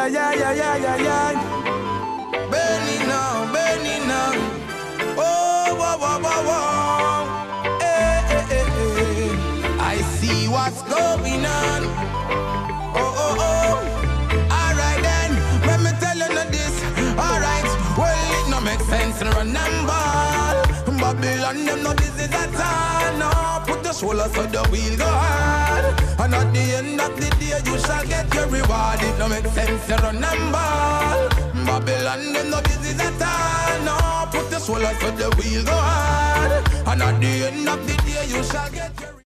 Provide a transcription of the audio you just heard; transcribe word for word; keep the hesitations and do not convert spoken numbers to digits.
yeah, yeah, yeah, yeah, yeah, yeah. Burning now, burning now. Oh, whoa, whoa, whoa, whoa. Hey, hey, hey, hey. I see what's going on. Oh, oh, oh. Alright then, let me tell you now this. Alright, well, it no make sense to run and ball. Babylon, them no business at all. No, put the shoulder so the wheel go hard. And at the end of the day, you shall get your reward. It no make sense to run and ball. Babylon, them no business at all. No, put the shoulder so the wheel go hard. And at the end of the day, you shall get your